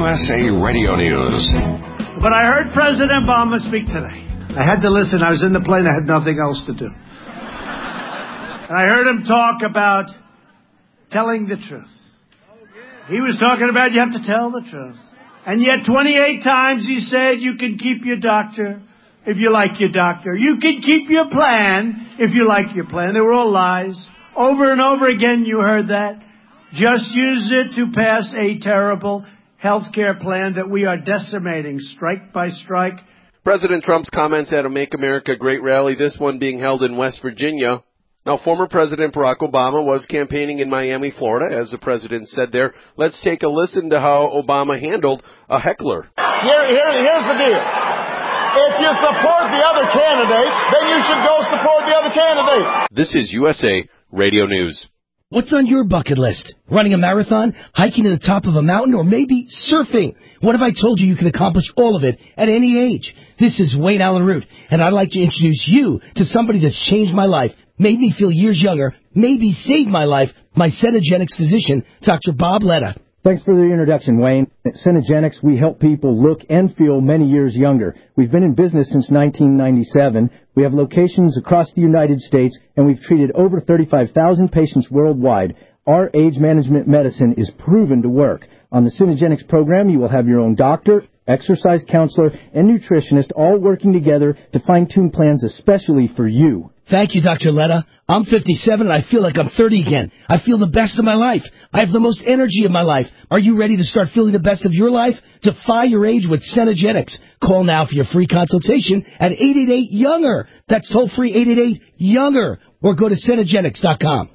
USA Radio News. But I heard President Obama speak today. I had to listen. I was in the plane. I had nothing else to do. And I heard him talk about telling the truth. He was talking about you have to tell the truth. And yet 28 times he said you can keep your doctor if you like your doctor. You can keep your plan if you like your plan. They were all lies. Over and over again you heard that. Just use it to pass a terrible health care plan that we are decimating strike by strike. President Trump's comments at a Make America Great rally, this one being held in West Virginia. Now, former President Barack Obama was campaigning in Miami, Florida, as the president said there. Let's take a listen to how Obama handled a heckler. Here's the deal. If you support the other candidate, then you should go support the other candidate. This is USA Radio News. What's on your bucket list? Running a marathon, hiking to the top of a mountain, or maybe surfing? What if I told you you can accomplish all of it at any age? This is Wayne Allen Root, and I'd like to introduce you to somebody that's changed my life, made me feel years younger, maybe saved my life, my Cenegenics physician, Dr. Bob Letta. Thanks for the introduction, Wayne. At Cenegenics, we help people look and feel many years younger. We've been in business since 1997. We have locations across the United States, and we've treated over 35,000 patients worldwide. Our age management medicine is proven to work. On the Cenegenics program, you will have your own doctor, exercise counselor, and nutritionist all working together to fine-tune plans especially for you. Thank you, Dr. Letta. I'm 57 and I feel like I'm 30 again. I feel the best of my life. I have the most energy of my life. Are you ready to start feeling the best of your life? Defy your age with Cenegenics. Call now for your free consultation at 888-YOUNGER. That's toll-free 888-YOUNGER. Or go to Cenegenics.com.